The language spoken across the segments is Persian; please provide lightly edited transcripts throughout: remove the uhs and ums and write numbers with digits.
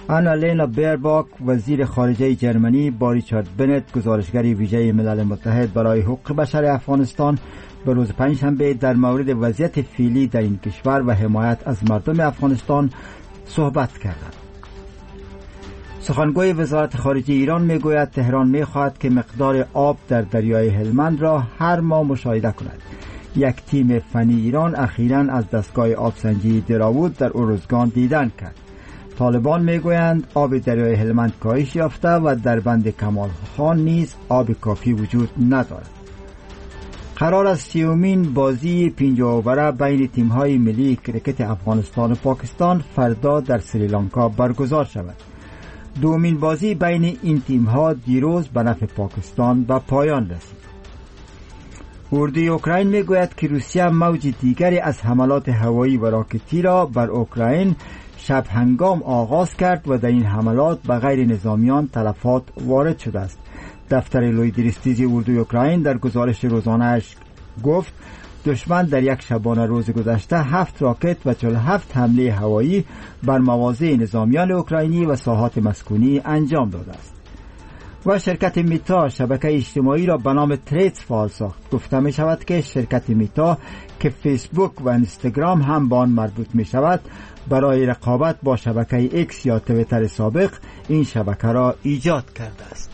آنالینا بیرباک وزیر خارجه جرمنی با ریچارد بنت گزارشگر ویژه ملل متحد برای حقوق بشر افغانستان به روز پنجشنبه در مورد وضعیت فعلی در این کشور و حمایت از مردم افغانستان صحبت کردند. سخنگوی وزارت خارجه ایران میگوید تهران میخواهد که مقدار آب در دریای هلمند را هر ماه مشاهده کند. یک تیم فنی ایران اخیراً از دستگاه آبسنجی دراوود در ارزگان دیدن کرد. طالبان میگویند آب دریای هلمند کاهش یافته و در بند کمال خان نیز آب کافی وجود ندارد. قرار است 30مین بازی 50 اوره بین تیم‌های ملی کرکت افغانستان و پاکستان فردا در سریلانکا برگزار شود. دومین بازی بین این تیم‌ها دیروز به نفع پاکستان به پایان رسید. اردوی اوکراین میگوید که روسیه موج دیگری از حملات هوایی و راکتی را بر اوکراین شب هنگام آغاز کرد و در این حملات به غیر نظامیان تلفات وارد شده است. دفتر لویدریستیزی اردوی اوکراین در گزارش روزانه‌اش گفت دشمن در یک شبانه روز گذشته 7 راکت و 47 حمله هوایی بر مواضع نظامیان اوکراینی و ساحات مسکونی انجام داده است. و شرکت میتا شبکه اجتماعی را به نام تریدز فعال ساخت. گفته می شود که شرکت میتا که فیسبوک و اینستاگرام هم به آن مربوط می شود برای رقابت با شبکه ایکس یا توییتر سابق این شبکه را ایجاد کرده است.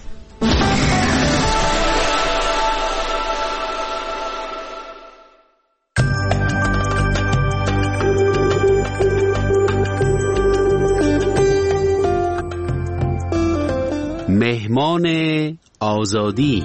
مهمان آزادی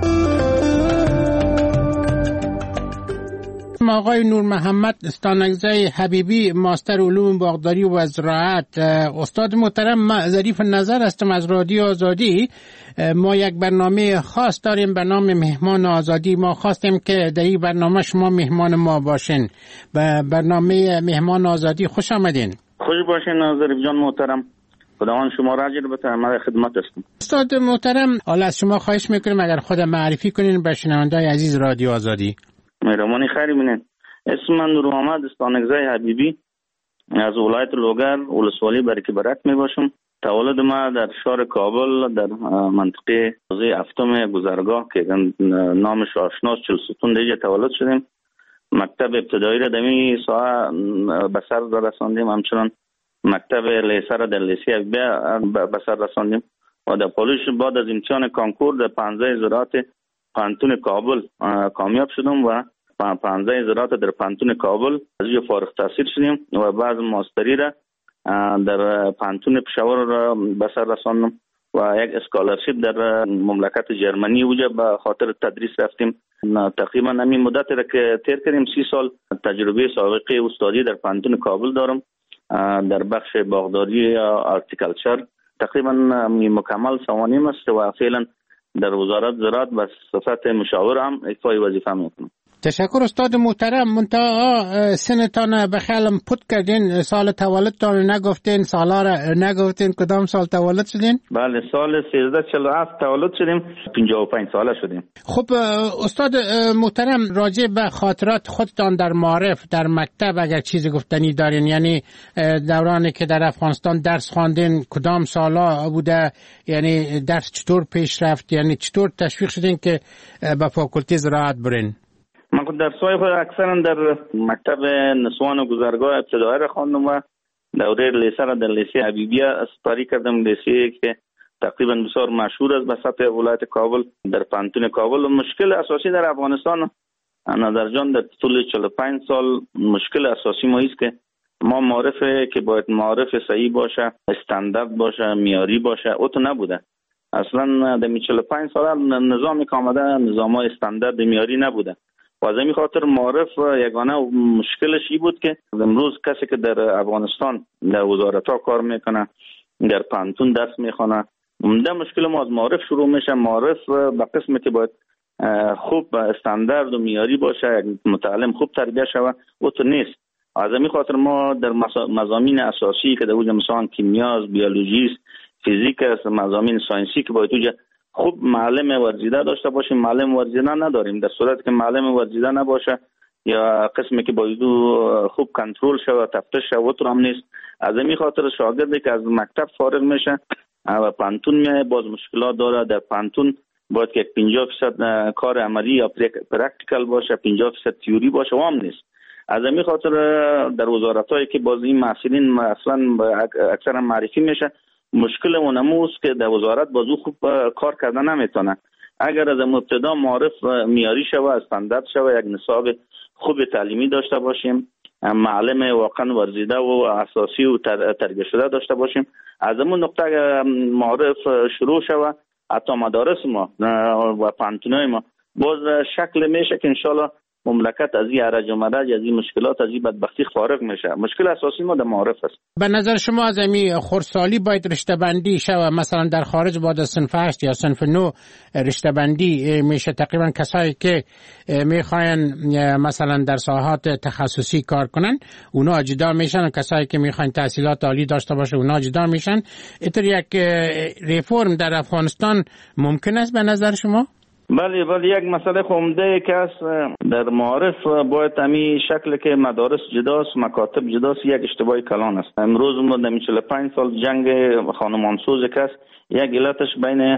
آقای نور محمد استانگزی حبیبی ماستر علوم باغداری و زراعت. استاد محترم، من ظریف نظر هستم از رادیو آزادی. ما یک برنامه خاص داریم به نام مهمان آزادی. ما خواستیم که در این برنامه شما مهمان ما باشین. به برنامه مهمان آزادی خوش آمدین. خوش باشین ظریف جان محترم. خداوند شما را اجر بده. من خدمت هستم. استاد محترم، حالا از شما خواهش میکنیم اگر خود معرفی کنین به شنونده‌های عزیز رادیو آزادی. مهربانی خیلی بینید. اسم من نور محمد استانگزی حبیبی از ولایت لوگر ولسوالی برکی برک می باشم. تولد ما در شهر کابل در منطقه حوزه هفتم گذرگاه که نامش آشناست چل ستون دیگه تولد شدیم. مکتب ابتدایی را دمی ساعه به سر رساندیم، همچنان مکتب لیسه را در لیسه به سر رساندیم و در پالوش بعد از امتحان کانکور در 15 زراعت پانتون کابل کامیاب شدم و 15 زراعت در پانتون کابل از اینجا فارغ التحصیل شدیم و بعد ماستری را در پانتون پشاور را به سر رساندم و یک اسکالرشیپ در مملکت جرمنی اونجا به خاطر تدریس رفتیم. تقریبا همین مدت را که تیر کردیم 30 سال تجربه سابقه استادی در پانتون کابل دارم در بخش باغداری یا آرتیکلچر. تقریبا مکمل سوانیم است و فعلا در وزارت زراعت به صفت مشاور هم ایفای وظیفه میکنم. تشکر استاد محترم. منتها سنتان بخیالم پت کردین، سال تولدتان نگفتین، سالا را نگفتین. کدام سال تولد شدین؟ بله سال 1347 تولد شدیم، 55 ساله شدیم. خب استاد محترم، راجع به خاطرات خودتان در معارف در مکتب اگر چیزی گفتنی دارین، یعنی دورانی که در افغانستان درس خواندین کدام سالا بوده، یعنی درس چطور پیش رفت، یعنی چطور تشویق شدین که به فاکولته زراعت برین؟ من درس‌های خود اکثرا در مکتب نسوان و گذرگاه ابتدایی را خواندم و دوره لیسه را در لیسه حبیبیه اسپاری کردم. لیسه که تقریبا بسیار مشهور است به سطح ولایت کابل در پانتون کابل. مشکل اساسی در افغانستان نظر جان در طول 45 سال مشکل اساسی ما است که ما معرفه که باید معرف صحیح باشه، استاندارد باشه، معیاری باشه، او تو نبوده. اصلا در 45 سال نظامی که آمده نظام‌های استاندارد معیاری نبوده و از این خاطر معرف یگانه مشکلش این بود که امروز کسی که در افغانستان در وزارت‌ها کار میکنه، در پانتون درس میخونه، عمده مشکل ما از معرف شروع میشه. معرف به قسمی که باید خوب استاندارد و معیاری باشه، متعلم خوب تربیت شوه، او تو نیست. از این خاطر ما در مضامین اساسی که در اونجا مثلا کیمیا، بیولوژی، فیزیک است، مضامین ساینسی که باید اونجا خوب معلم ورزیده داشته باشیم، معلم ورزیده نداریم. در صورتی که معلم ورزیده نباشه یا قسمی که باید خوب کنترل شود تفتیش شود هم نیست. از این خاطر شاگردی که از مکتب فارغ میشه و پانتون میه باز مشکلات داره. در پانتون باید که 50% کار عملی یا پرکتیکل باشه، 50% تیوری باشه و هم نیست. از این خاطر در وزارتایی که باز این محصلین اصلا اکثر معرفی میشه، مشکل اونموست که در وزارت بازو خوب کار کردن نمیتونه. اگر از ابتدا معرف میاری شوه، استاندارد شوه، یک نصاب خوب تعلیمی داشته باشیم، معلم واقعا ورزیده و اساسی و تربیت شده داشته باشیم، از اون نقطه معرف شروع شوه، حتی مدارس ما و پانتونای ما باز شکل میشه که انشالله مملکت از این عرج و مرج، از این مشکلات، از این بدبختی فارغ میشه. مشکل اساسی ما در معارف است. به نظر شما از این خردسالی باید رشته بندی شود؟ مثلا در خارج باید صنف 8 یا صنف 9 رشته بندی میشه. تقریبا کسایی که میخواین مثلا در ساحات تخصصی کار کنن اونا جدا میشن، کسایی که میخواین تحصیلات عالی داشته باشه اونا جدا میشن. اینطور یک ریفورم در افغانستان ممکن است به نظر شما؟ بله یک مسئله عمده که است در معارف باید همین شکل که مدارس جداست، مکاتب جداست، یک اشتباهی کلان است. امروز ما در 45 سال جنگ خانمانسوز که است، یک علتش بین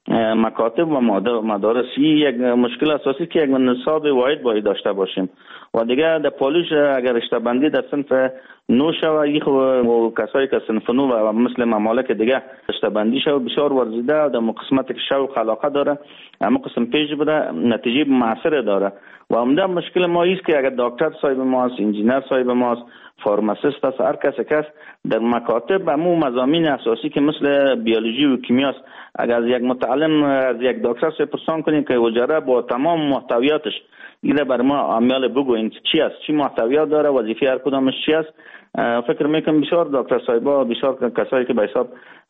مکاتب و مدارس یک مشکل اساسی که یک نصاب واحد باید داشته باشیم و دیگه در پالیش اگر رشته بندی در صنف 9 شوه، کسایی که صنف 9 و مثل ممالک دیگه رشته بندی شوه بسیار ورزیده و در قسمت که شوق علاقه داره اما قسم پیش بده نتیجه موثر داره. و عمده مشکل ما است که اگر دکتر صاحب ماست، انجینر صاحب ماست، فارماسیست است، هر کس در مکاتب همون مضامین اساسی که مثل بیولوژی و کیمیاست، اگر از یک متعلم از یک دکتر پرسان کنیم که وجره با تمام محتویاتش اینا بر ما عمل بگوین چی است، چی محتویات داره، وظیفه هر کدامش چی است، فکر میکنم بسیار دکتر صاحبا، بسیار کسایی که به حساب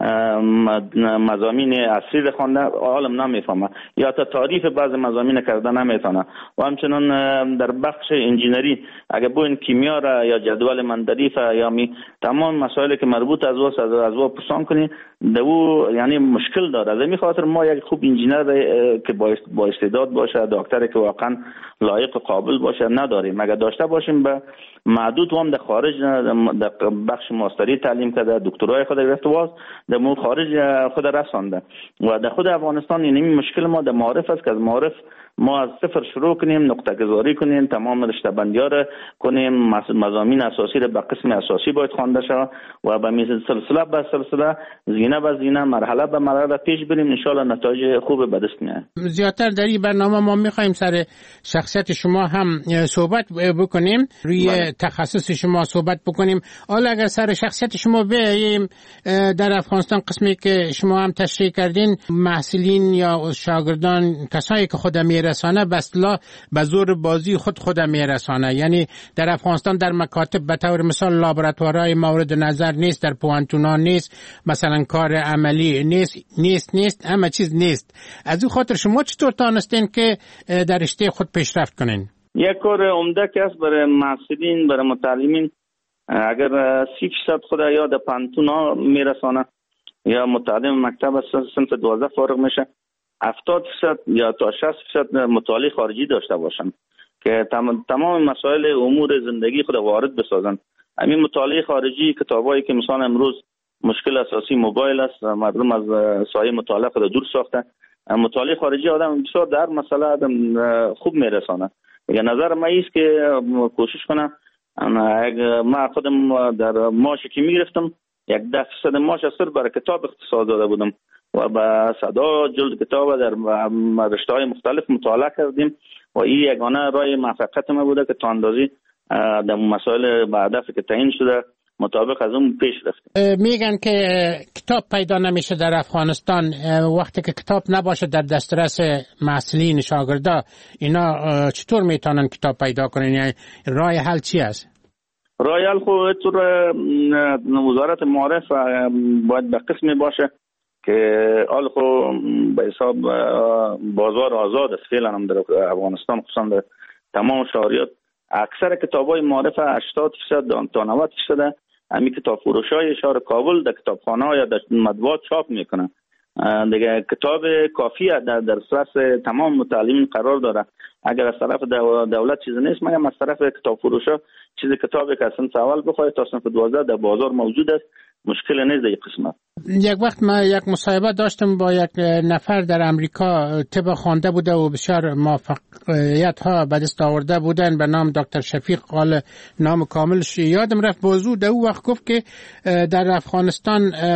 مضامین اصلی خوانده عالم نمیفهمه یا تا تعریف بعض مضامین کرده نمیتونه. و همچنان در بخش انجینری اگر بوین کیمیا را یا جدول مندریف یا تمام مسائلی که مربوط از او پرسان کنی دو یعنی مشکل داره. از این خاطر ما یک خوب انجینر که با استعداد باشه، دکتر که واقعا لایق و قابل باشه نداریم. اگر داشته باشیم به معدود هم در خارج در بخش ماستری تعلیم کرده، دکترای خود گرفته واس در خارج خود رسانده. و در خود افغانستان این مشکل ما در معارف است که از معارف ما از صفر شروع کنیم، نقطه گذاری کنیم، تمام رشته بندی‌ها را کنیم، مضامین اساسی را به قسم اساسی باید خوانده شود و به میز سلسله به سلسله، زینه به زینه، مرحله به مرحله پیش بریم، ان شاء الله نتایج خوب به دست میاد. زیادتر در این برنامه ما می‌خوایم سر شخصیت شما هم صحبت بکنیم، روی تخصص شما صحبت بکنیم. حالا اگر سر شخصیت شما بیاییم، در افغانستان قسمی که شما هم تشریح کردین، محصلین یا شاگردان کسایی که خود میرسانه به اصطلاح به زور بازی خود میرسانه، یعنی در افغانستان در مکاتب به طور مثال لابراتوارهای مورد نظر نیست، در پوانتونا نیست، مثلا کار عملی نیست، همه چیز نیست. از این خاطر شما چطور تانستین که در رشته خود پیشرفت کنین؟ یک کار عمده که است برای محصلین، برای متعلمین، اگر 30% خود یا در پانتونا میرسانه یا متعلم مکتب صنف 12 فارغ میشه، 70% یا تا 60% مطالعه خارجی داشته باشن که تمام مسائل امور زندگی خود وارد بسازن. همین مطالعه خارجی، کتابایی که مثلا امروز مشکل اساسی موبایل است، مردم از سایه مطالعه خود دور ساخته، مطالعه خارجی آدم بسیار در مسئله آدم خوب میرسانه. یه نظر ما است که کوشش کنم، ما خودم در ماشی که میگرفتم 10% ماش اصلا برای کتاب اختصاص داده بودم و با صدا جلد کتاب در رشته‌های مختلف مطالعه کردیم و این یگانه راه موفقیت ما بوده که تا اندازی در مسائل به هدفی که تعیین شده مطابق از اون پیش رفتیم. میگن که کتاب پیدا نمیشه در افغانستان. وقتی که کتاب نباشه در دسترس محصلین شاگردا، اینا چطور میتونن کتاب پیدا کنن؟ یعنی راه حل چی است؟ راه حل خود طور وزارت معارف باید به قسمی باشه که حال خو به حساب بازار آزاد است فعلا هم در افغانستان، خصوصا در تمام شهریات اکثر کتابای معارف 80% تا 90% همین کتاب فروشای شهر کابل در کتابخانه‌ها یا در مطبوعات چاپ میکنن. دیگه کتاب کافی در دسترس تمام متعلمین قرار داره. اگر از طرف دولت چیزی نیست، مگر از طرف کتاب فروشا چیزی کتابی که اصلا اول بخواید تا صنف 12 در بازار موجود است، مشکل نیست در این قسمت. یک وقت من یک مصاحبه داشتم با یک نفر در امریکا، طب خوانده بوده و بسیار موفقیت ها به دست آورده بودن، به نام دکتر شفیق، قال نام کاملش یادم رفت. بازو در او وقت گفت که در افغانستان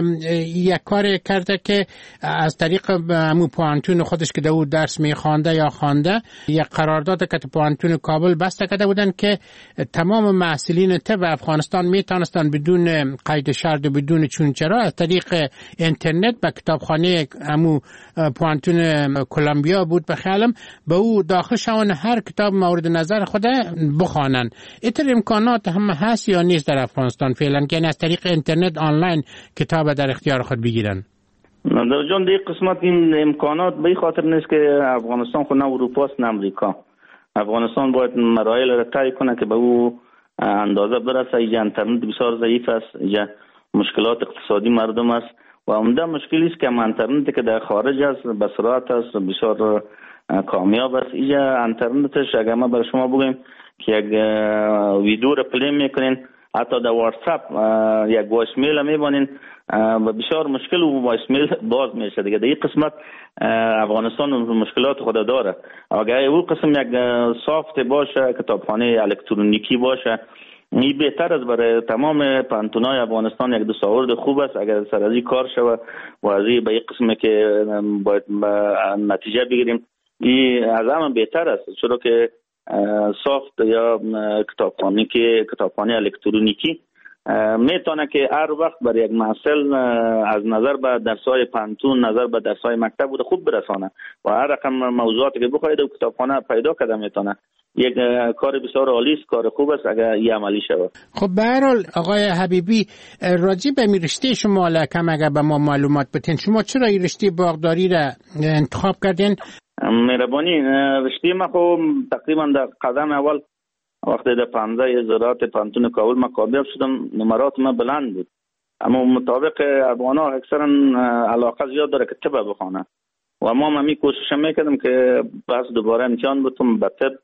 یک کار کرده که از طریق همون پوانتون خودش که در او درس میخوانده یا خوانده، یک قرارداد که پوانتون کابل بسته کرده بودن که تمام محصلین طب افغانستان میتونستن بدون قید شرط و بدون چونچرا از طریق اینترنت به کتابخانه همو پوانتون کلمبیا بود بخیالم به او داخل شون، هر کتاب مورد نظر خود بخوانن. اینطور امکانات هم هست یا نیست در افغانستان فعلا که از طریق اینترنت آنلاین کتاب در اختیار خود بگیرن؟ در جان دیگه قسمت این امکانات به این خاطر نیست که افغانستان خود نه اروپا است نه امریکا. افغانستان باید مراحل را طی کنه که به او اندازه برسه. اینجا اینترنت بسیار ضعیف است، اینجا مشکلات اقتصادی مردم است و عمده مشکلی است که اینترنتی که در خارج است به سرعت است، بسیار کامیاب است. اینجا اینترنتش اگر ما برای شما بگیم که یک ویدیو را پلی میکنین، حتی در واتساپ یک وایس میل میبانین، بسیار مشکل و وایس میل باز میشه دیگه. در این قسمت افغانستان مشکلات خود داره. اگر او قسم یک سافت باشه، کتابخانه الکترونیکی باشه، این بهتر است برای تمام پانتونای افغانستان. یک دستاورد خوب است اگر سر از این کار شود و از این به این قسمه که باید نتیجه بگیریم، این از همه بهتر است، چرا که سافت یا کتابخانه الکترونیکی میتونه که هر وقت برای یک محصل از نظر به درس‌های پانتون، نظر به درس‌های مکتب بوده خوب برسانه و هر رقم موضوعاتی که بخواید در کتابخانه پیدا کرده میتونه. یک کار بسیار عالی است، کار خوب است اگر این عملی شود. خب به هر حال آقای حبیبی، راجع به رشته شما لکم اگر به ما معلومات بدین، شما چرا این رشته باغداری را انتخاب کردین؟ مهربانی، رشته ما خب تقریبا در قدم اول وقتی در 15 زراعت پانتون کابل ما کامیاب شدم، نمرات ما بلند بود، اما مطابق افغانا اکثرا علاقه زیاد داره که طب بخونه و ما همی کوشش میکردم که بس دوباره امتحان بتم به طب.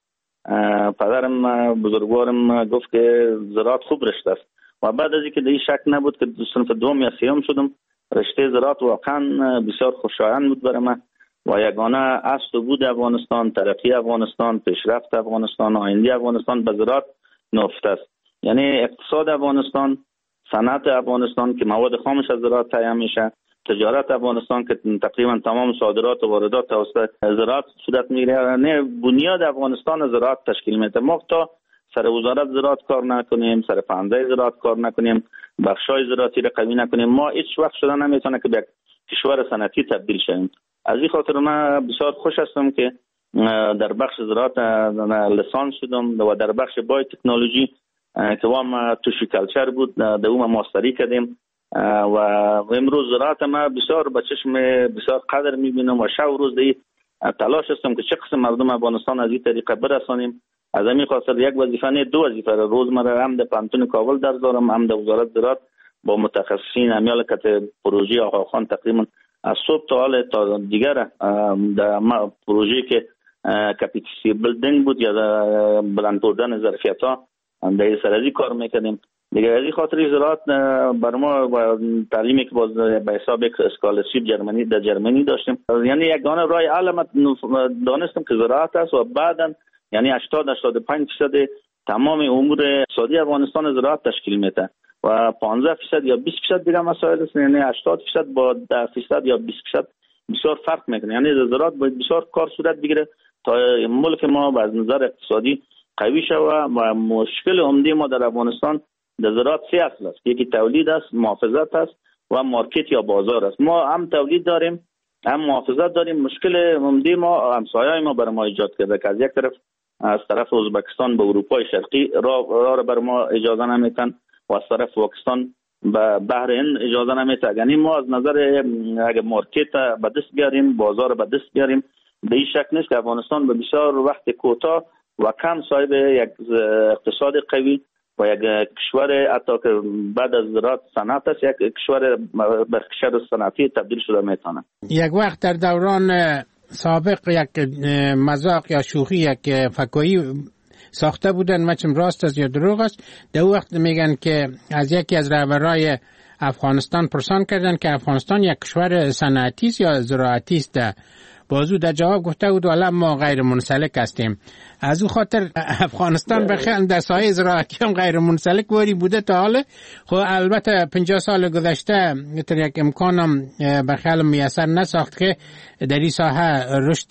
پدرم بزرگوارم گفت که زراعت خوب رشته است و بعد از اینکه دیگه شک نبود که صنف دوم یا سوم شدم، رشته زراعت واقعا بسیار خوشایند بود برای من و یگانه اصل بود افغانستان، ترقی افغانستان، پیشرفت افغانستان، آینده افغانستان به زراعت نهفته است. یعنی اقتصاد افغانستان، صنعت افغانستان که مواد خامش از زراعت تامین میشه، تجارت افغانستان که تقریبا تمام صادرات و واردات توسط زراعت صورت میگیره، یعنی بنیاد افغانستان زراعت تشکیل میده. ما تا سر وزارت زراعت کار نکنیم، سر پانزه زراعت کار نکنیم، بخشای زراعتی را قوی نکنیم، ما هیچ وقت شده نمیتونه که به کشور صنعتی تبدیل شویم. از این خاطر من بسیار خوش هستم که در بخش زراعت لیسانس شدم و در بخش بای تکنولوژی که ما توشی کلچر بود در اون ماستری کردیم و امروز زراعت ما بسیار به چشم بسیار قدر میبینم و شب و روز دی تلاش هستم که چه قسم مردم افغانستان از این طریقه برسانیم. از همین خاطر یک وظیفه نه، دو وظیفه روز مرا هم در پانتون کابل درس دارم، هم در وزارت زراعت با متخصصین امیال کت پروژه آقاخان تقریبا از صبح تا حال تا دیگر در پروژه که کپیسیتی بیلدینگ بود یا بلند بردن ظرفیت ها در سرازی کار میکردیم دیگه. از این خاطر زراعت بر ما و تعلیمی که باز به حساب یک اسکالرشیپ جرمنی در جرمنی داشتیم، یعنی یگانه راه حل دانستم که زراعت است و بعدا یعنی 80-85% تمام امور اقتصادی افغانستان زراعت تشکیل میده و 15% یا 20% دیگه مسائل است، یعنی 80% با 10% یا 20% بسیار فرق میکنه. یعنی زراعت باید بسیار کار صورت بگیره تا ملک ما از نظر اقتصادی قوی شود و مشکل عمده ما در افغانستان در زراعت سه اصل است. یکی تولید است، محافظت است و مارکت یا بازار است. ما هم تولید داریم هم محافظت داریم. مشکل عمده ما همسایه‌های ما برای ما ایجاد کرده که از یک طرف از طرف ازبکستان به اروپای شرقی راه بر ما اجازه نمیتن و از طرف پاکستان به بحر هند اجازه نمیتن. یعنی ما از نظر اگه مارکت به دست بیاریم، بازار به دست بیاریم، به این شک نیست که افغانستان به بسیار وقت کوتاه و کم صاحب یک اقتصاد قوی و یک کشور حتی که بعد از زراعت صنعت است یک کشور به کشور صنعتی تبدیل شده میتونه. یک وقت در دوران سابق یک مذاق یا شوخی یک فکایی ساخته بودن، مچم راست است یا دروغ است. در وقت میگن که از یکی از رهبرای افغانستان پرسان کردن که افغانستان یک کشور صنعتی است یا زراعتی است. بازو در جواب گفته بود والا ما غیر منسلک هستیم. از او خاطر افغانستان بخیر در سایه زراعتی هم غیر منسلک واری بوده تا حالا. خب البته 50 سال گذشته تر یک امکانم بخیال میسر نساخت که در این ساحه رشد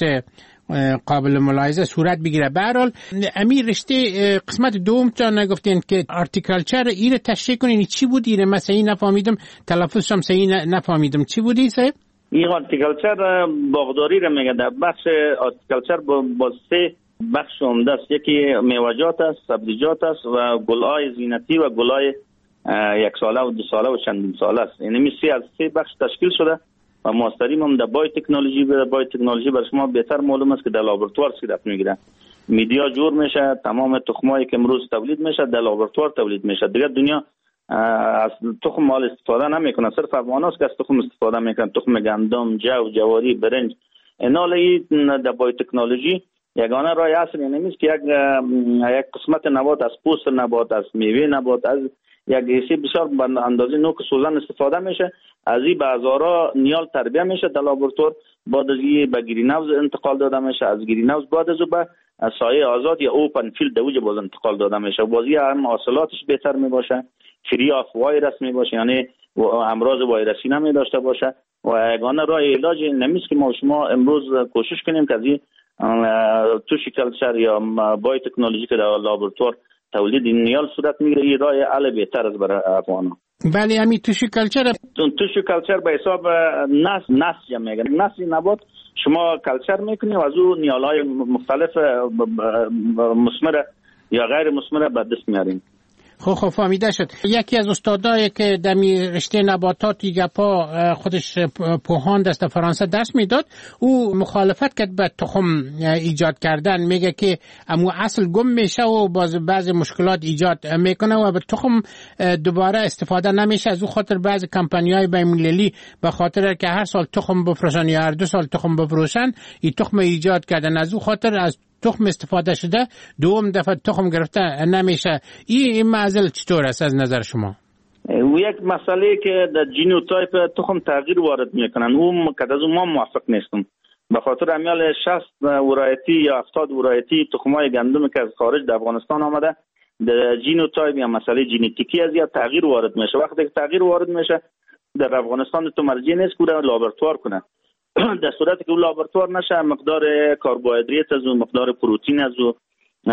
قابل ملاحظه صورت بگیره. به هر حال امیر رشته قسمت دوم تا نگفتین که آرتیکلچر ایره تشریح کنین چی بود؟ ایره من صحیح نفهمیدم، تلفظش هم صحیح نفهمیدم. چی بودی صاحب؟ این آرتیکلچر باغداری را میگه. در بخش آرتیکلچر با 3 بخش عمده است. یکی میوه‌جات است، سبزیجات است و گل‌های زینتی و گل‌های 1 ساله و 2 ساله و چندین ساله است. یعنی میشه از 3 بخش تشکیل شده و ماستریم هم در بای تکنولوژی برای شما بهتر معلوم است که در لابراتوار صورت میگیره. میدیا جور میشه، تمام تخمایی که امروز تولید میشه در لابراتوار تولید میشه. دیگه دنیا از تخم مال استفاده نمیکنه، صرف افغاناست که از تخم استفاده میکنن. تخم گندم، جو، جواری، برنج. اینالی در بای تکنولوژی یگانه راه اصل نیست که یک قسمت نبات از پوست نبات، از میوه نبات، از یک حسی بسیار به اندازه نوک سوزن استفاده میشه. از این به هزارا نیال تربیه میشه در لابراتوار. بعد از این به گرین هاوس انتقال داده میشه. از گرین هاوس بعد از به سایه آزاد یا اوپن فیلد دوجه باز انتقال داده میشه. بازی هم حاصلاتش بهتر میباشه، فری آف وایرس میباشه، یعنی امراض ویروسی نمی داشته باشه. و یگانه راه علاج نمیست که ما شما امروز کوشش کنیم که از این توشی کلچر یا بای تکنولوژی که در لابراتوار تولید نیال صورت میگیره. این راه حل بهتر است برای افغانان. بله همین توشی کلچر به حساب نسج میگن. نسج نبات شما کلچر میکنی و از او نیالهای مختلف مثمر یا غیر مثمر به دست میاریم. خب فهمیده شد. یکی از استادایی که در رشته نباتات گپا خودش پوهاند است فرانسه درس میداد، او مخالفت کرد به تخم ایجاد کردن. میگه که امو اصل گم میشه و بعضی مشکلات ایجاد میکنه و به تخم دوباره استفاده نمیشه. از او خاطر بعضی کمپانی‌های بین‌المللی به خاطر که هر سال تخم بفروشن یا هر 2 سال تخم بفروشن این تخم ایجاد کردن. از او خاطر از تخم استفاده شده دوم دفعه تخم گرفته نمیشه. این معضل چطور است از نظر شما؟ و یک مسئله که در ژنوتایپ تخم تغییر وارد میکنن، اون که از ما موافق نیستم. به خاطر امیال 60 ورایتی یا 70 ورایتی تخمای گندم که از خارج در افغانستان آمده در ژنوتایپ یا مسئله ژنتیکی از یا تغییر وارد میشه. وقتی که تغییر وارد میشه در افغانستان تو مرجع نیست که لابراتوار کنه. در صورتی که اون لابراتوار نشه مقدار کربوهیدرات از اون، مقدار پروتئین از اون،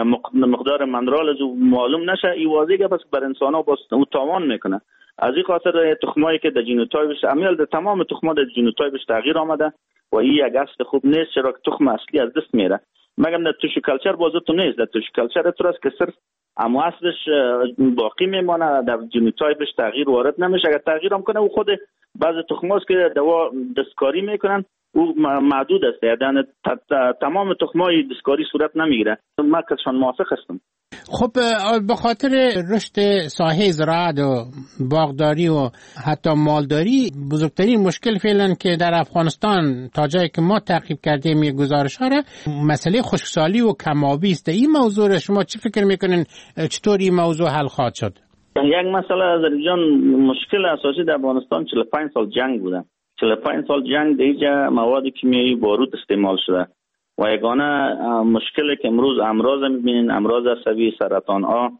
مقدار منرال از اون معلوم نشه، این واضحه که بس بر انسان ها باز تاوان میکنه. از این خاطر تخمایی که در ژنوتایپش امیال در تمام تخم‌ها در ژنوتایپش تغییر آمده و این یک اصل خوب نیست، چرا که تخم اصلی از دست میره. مگم در توشی کلچر بازو تو نیست. در توشی کلچر تو است که صرف اما اصلش باقی میمانه، در ژنوتایپش تغییر وارد نمیشه. اگر تغییر هم کنه او خود بعضی تخماست که دوا دستکاری میکنن او محدود است، یعنی تمام تخمای دستکاری صورت نمیگیره. من کسان موافق هستم. خب به خاطر رشد ساحه زراعت و باغداری و حتی مالداری بزرگترین مشکل فعلا که در افغانستان تا جایی که ما تعقیب کردیم یک گزارش‌ها را مسئله خشکسالی و کم‌آبی است. این موضوع را شما چی فکر میکنین چطور این موضوع حل خواهد شد؟ یک مسئله از جان مشکل اساسی در افغانستان 45 سال جنگ بوده. 45 سال جنگ دیگه مواد کیمیایی بارود استعمال شده و یگانه مشکلی که امروز امراض میبینین، امراض عصبی، سرطان ها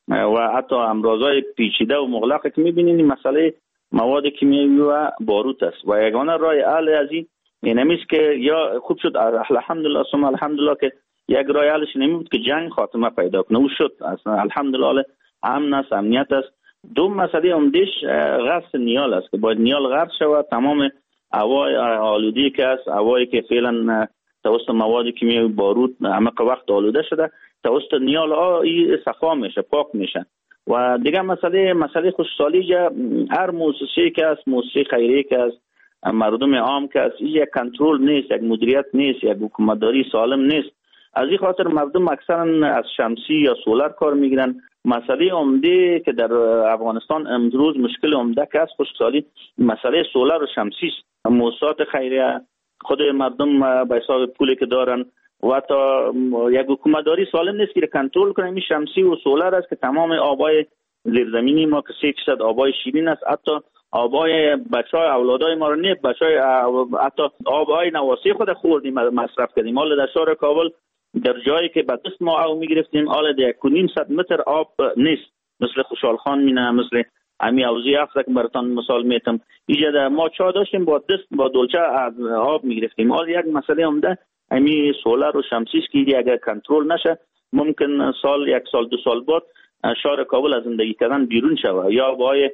و حتی امراضای پیچیده و مغلقه که میبینین مسئله مواد کیمیایی و بارود است و یگانه راه حل از این نمیست که یا خوب شد الحمدلله ثم الحمدلله که یک راه حلش نمیبود که جنگ خاتمه پیدا کنه. او شد اصلا الحمدلله امن است، امنیت است. دو مسئله عمده‌اش غرس نیال است که باید نیال غرس شود. تمام هوای آلودگی که است، هوایی که فعلا توسط مواد کیمیایی بارود عمق وقت آلوده شده توسط نیال ها صفا میشه، پاک میشه. و دیگه مسئله خشکسالی هر مؤسسه‌ای که است، مؤسسه خیریه که است، مردم عام که است، یک کنترل نیست، یک مدیریت نیست، یک حکومتداری سالم نیست. از این خاطر مردم اکثرا از شمسی یا سولر کار میگیرن. مسئله عمده که در افغانستان امروز مشکل عمده که است خشکسالی مسئله سولر و شمسی است. مؤسسات خیریه، خود مردم به حساب پولی که دارن و تا یک حکومتداری سالم نیست که کنترل کنه. این شمسی و سولر است که تمام آبای زیرزمینی ما که 3% آبای شیرین است، حتی آبای بچهای اولادای ما رو نه، بچهای حتی آبای نواسی خود خوردیم مصرف کردیم. حالا در شهر کابل در جایی که به دست ما آب میگرفتیم حالا 1.5 متر آب نیست، مثل خوشحال خان مینه، مثل امی اوزی افزا که براتون مثال میتم. اینجا ما چا داشتیم با دست با دلچه آب میگرفتیم. حالا یک مسئله عمده امی سولر و شمسی است که اگر کنترل نشه ممکن سال 1 سال 2 سال بعد شهر کابل از زندگی کردن بیرون شود، یا با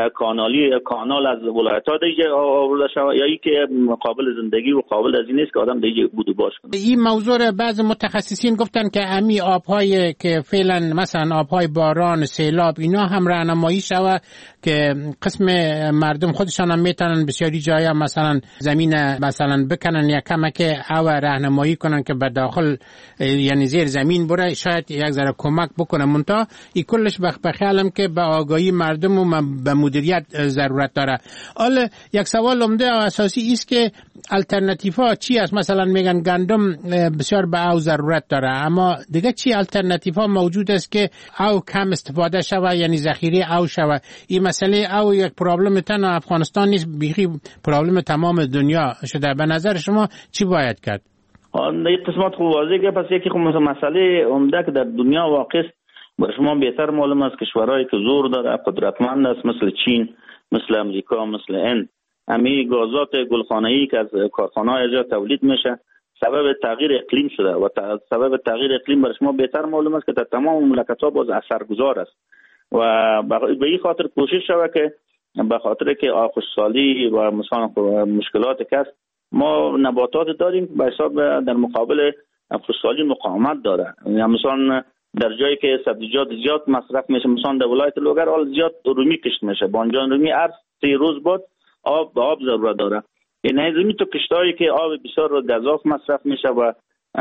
کانال از ولایت‌ها دیگه آورده شود، یا ای که قابل زندگی و قابل از این نیست که آدم دیگه بود و باش کنه. این موضوع بعض متخصصین گفتن که امی آب‌های که فعلا مثلا آب‌های باران، سیلاب اینا هم راهنمایی شود که قسم مردم خودشان هم میتونن بسیاری جایا مثلا زمین مثلا بکنن یا کمک او راهنمایی کنن که به داخل یعنی زیر زمین بره، شاید یک ذره کمک بکنه. منتها این کلش بخیالم که به آگاهی مردم و به مدیریت ضرورت داره. حالا یک سوال عمده و اساسی است که الटरनेटिव्ها چی است؟ مثلا میگن گندم بسیار به او ضرورت داره، اما دیگه چی الटरनेटिव्ها موجود است که او کم استفاده شوه، یعنی ذخیره او شوه؟ این مسئله او یک پرابلم تنها افغانستان نیست، بیخی پرابلم تمام دنیا شده. به نظر شما چی باید کرد؟ این قسمت خوب واضحه که پس یکی مسئله عمده که در دنیا واقع است، برای شما بهتر معلوم است کشورهایی که زور داره، قدرتمند است، مثل چین، مثل امریکا، مثل هند، همین گازات گلخانه‌ای که از کارخانه‌های جا تولید میشه سبب تغییر اقلیم شده و سبب تغییر اقلیم برای شما بهتر معلوم است که در تمام مملکت‌ها باز اثرگذار است و به این خاطر کوشش شود که به خاطر که خشکسالی و مثلا مشکلات که است ما نباتات داریم به حساب در مقابل خشکسالی مقاومت داره. مثلا در جایی که سبزیجات زیاد مصرف میشه، مثلا در ولایت لوگر حال زیاد رومی کشت میشه، بانجان رومی هر 3 روز بعد آب ضرورت داره. این زمین تو کشتایی که آب بسیار گزاف مصرف میشه و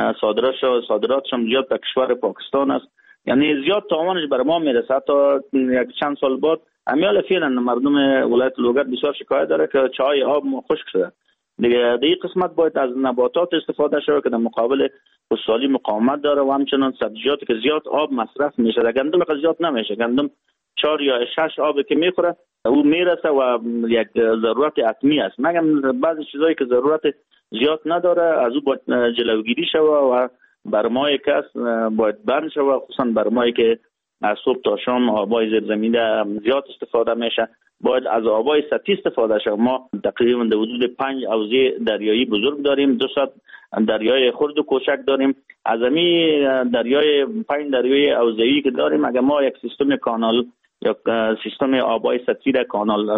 صادراتش هم زیاد به کشور پاکستان است، یعنی زیاد تاوانش بر ما میرسه. تا یک چند سال بعد امیال فعلا مردم ولایت لوگر بسیار شکایت داره که چای آب خشک شده. دیگه این قسمت باید از نباتات استفاده شود که در مقابل خشکسالی مقاومت داره و همچنان سبزیجاتی که زیاد آب مصرف میشه. در گندم که زیاد نمیشه، گندم 4 یا 6 آب که میخوره او میرسه و یک ضرورت حتمی است. مگم بعضی چیزایی که ضرورت زیاد نداره از او باید جلوگیری شود و برمای کس باید بند شود، خصوصا برمایی که از صبح تا شام آبای زیرزمینی زیاد استفاده میشه باید از آبای سطحی استفاده شود. ما تقریبا در حدود 5 حوزه دریایی بزرگ داریم، 200 دریای خرد و کوچک داریم. از همین دریای 5 دریای حوزه‌ای که داریم اگر ما یک سیستم کانال یا سیستم آبای سطحی را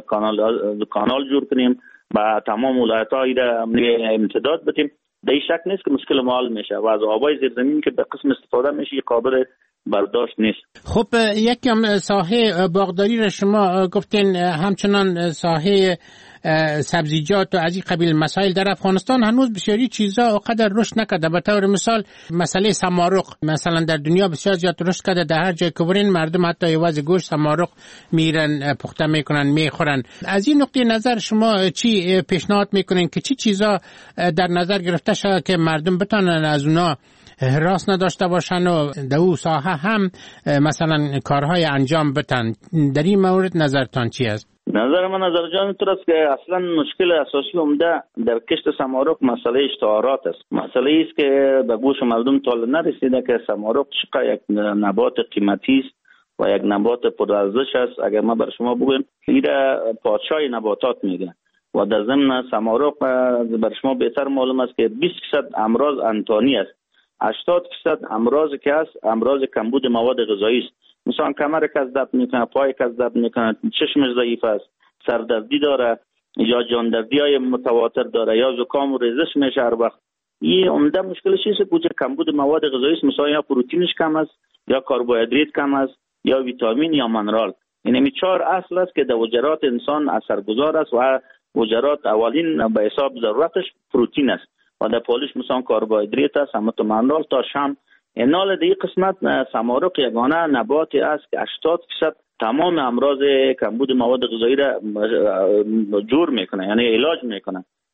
کانال جور کنیم و تمام ولایت‌ها را امتداد بدیم، در این شک نیست که مشکل ما حل میشه و از آبای زیرزمین که به قسم استفاده میشه قابل برداشت نیست. خب یکم ساحه باغداری را شما گفتین، همچنان ساحه سبزیجات و از این قبیل مسائل در افغانستان هنوز بسیاری چیزا اونقدر رشد نکرده. به طور مثال مسئله سمارق مثلا در دنیا بسیار زیاد رشد کرده، در هر جای که برین مردم حتی یواز گوشت سمارق میرن پخته میکنن میخورن. از این نقطه نظر شما چی پیشنهاد میکنین که چی چیزا در نظر گرفته شود که مردم بتونن از اونا حراس نداشته باشن و در اون ساحه هم مثلا کارهای انجام بدن؟ در این مورد نظرتان چی است؟ نظر من نظر جان تو است که اصلا مشکل اساسی عمده در کشت سمارق مسئله اشتهارات است. مسئله است که به گوش مردم تا نرسیده که سمارق چقدر یک نبات قیمتی است و یک نبات پرارزش است. اگر ما بر شما بگویم ایره پادشاه نباتات میگه و در ضمن سمارق بر شما بهتر معلوم است که 20% امراض انتانی است، 80% امراض که است امراض کمبود مواد غذایی است. مثلا کمر کس درد میکنه، پای کس درد میکنه، چشمش ضعیف است، سردردی داره یا جاندردی های متواتر داره یا زکام و ریزش میشه هر وقت. این عمده مشکلش است که کمبود مواد غذایی است. مثلا یا پروتئینش کم است یا کربوهیدرات کم است یا ویتامین یا منرال. این 4 اصل است که در وجرات انسان اثرگذار است و وجرات اولین به حساب ضرورتش پروتئین است و در پالش مثلا کربوهیدرات است، هم تو منرال تا شام. اینال دی قسمت سمارق یگانه نباتی است که 80% تمام امراض کمبود مواد غذایی را جور میکنه، یعنی علاج میکنه.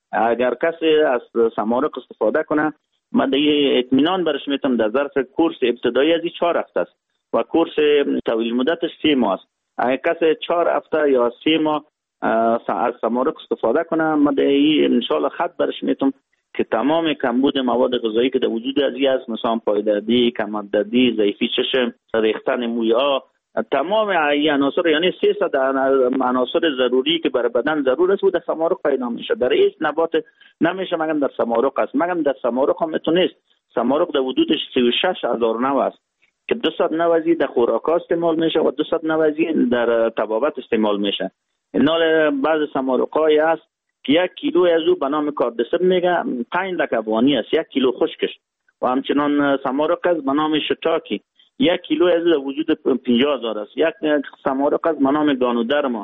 اگر کسی از سمارق استفاده کنه ما دیگه اطمینان برش میتونم در ظرف کورس ابتدایی از 4 هفته است و کورس طویل مدتش 3 ماه است. اگر کسی 4 هفته یا 3 ماه از سمارق استفاده کنه ما دیگه ان شاء الله خط برش میتونم که تمام کمبود مواد غذایی که در وجود ازی است، مثلا پایدردی، کمردردی، ضعیفی چشم، ریختن مویا، تمام این عناصر یعنی 300 عناصر ضروری که برای بدن ضرور است در سمارق پیدا میشه. در هیچ نبات نمیشه مگم در سمارق است. مگم در سمارق هم میتونست. سمارق در حدود 36,000 نوع است که 200 نوعی در خوراک استعمال میشه و 200 نوعی در طبابت استعمال میشه. اینا بعض سمارق‌های است که 1 کیلو از او به نام کاردسب میگه 5 لک افغانی است، 1 کیلو خشکش. و همچنان سمارق است به نام شتاکی 1 کیلو از وجود 50,000 است. یک سمارق از به نام گانودرما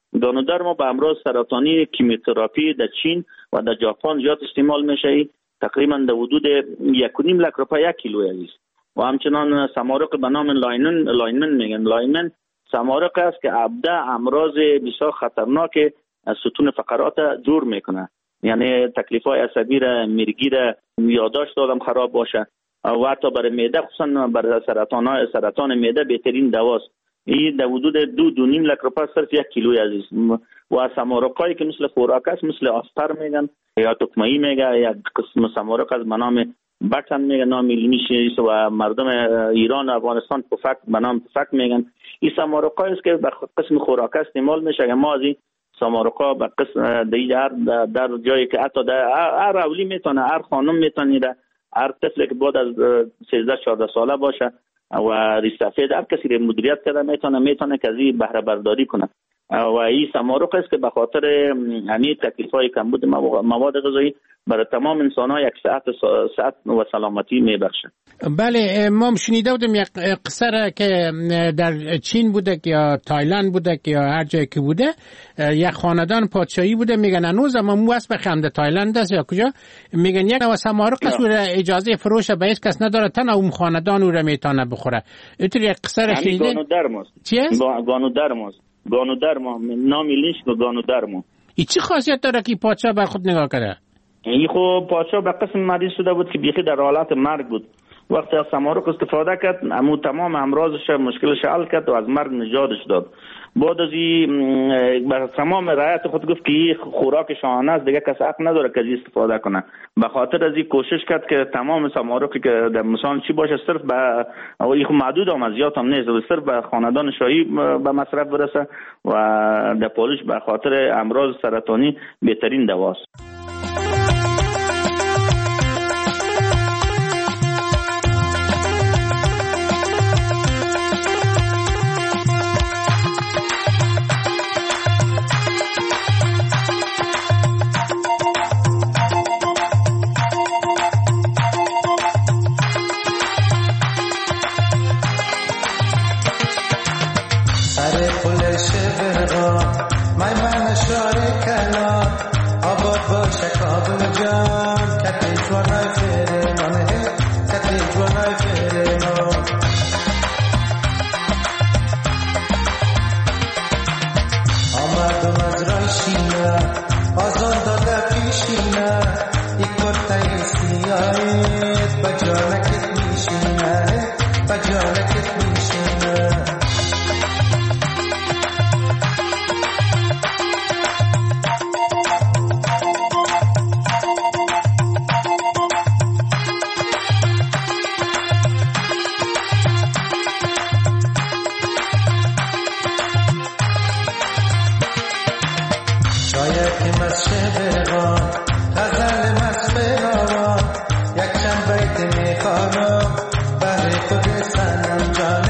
به امراض سرطانی کیموتراپی در چین و در ژاپن زیاد استعمال میشه، تقریبا در حدود 1.5 لک روپیه 1 کیلو است. و همچنان سمارق به نام لاینمن میگن. لاینمن سمارق است که ابدا امراض بسیار خطرناک ستون فقرات جور میکنه، یعنی تکلیف‌های عصبی را، میرگی را، یادداشت آدم خراب باشه و حتی برای معده، خصوصا برای سرطان معده بهترین دواست. این در حدود 2.5 لک روپیه صرف 1 کیلو عزیز. و سمارقایی که مثل خوراک است، مثل آستر میگن یا تکمه‌ای میگه، یا قسم سمارق از به نام بطن میگن، نام علمیش و مردم ایران و افغانستان پفک به نام پفک میگن. این سمارقایی است که به قسم خوراک استعمال میشه. ما از این سمارقا به قسم در جایی که حتی هر اولی میتونه، هر خانم میتونه، هر طفلی که بعد از 13-14 ساله باشه و ریسافید هر کسی رو مدیریت کرده میتونه که از این بهره برداری کنه. و این سمارق است که به خاطر همین تکلیف‌های کمبود مواد غذایی برای تمام انسان‌ها یک صحت و سلامتی میبخشه. بله، ما شنیده بودیم یک قصه را که در چین بوده یا تایلند بوده یا هر جایی که بوده، یک خاندان پادشاهی بوده، میگن هنوز هم مو است بخنده تایلند است یا کجا، میگن یک نوع سمارق است و اجازه فروش به هیچ کس نداره، تن اون خاندان او را میتونه بخوره. اینطور یک قصه را شنیده؟ چی است؟ گانودرما نامی لینش گانودرما. این چی خاصیت داره که پادشاه بر خود نگاه کرده؟ این خب پادشاه به قسم مریض شده بود که بیخی در حالت مرگ بود. وقتی از سمارق استفاده کرد، امو تمام امراضش مشکلش حل کرد و از مرگ نجاتش داد. بعد از این بر تمام رعایت خود گفت که این خوراک شاهانه است، دیگه کس حق نداره که استفاده کنه. به خاطر از این کوشش کرد که تمام سمارقی که در مثلا چی باشه صرف به این محدود هم زیاد هم نیست، صرف به خاندان شاهی به مصرف برسه و در پالش به خاطر امراض سرطانی بهترین دواست. یک چند بیت میخوانم برای خود سنم جان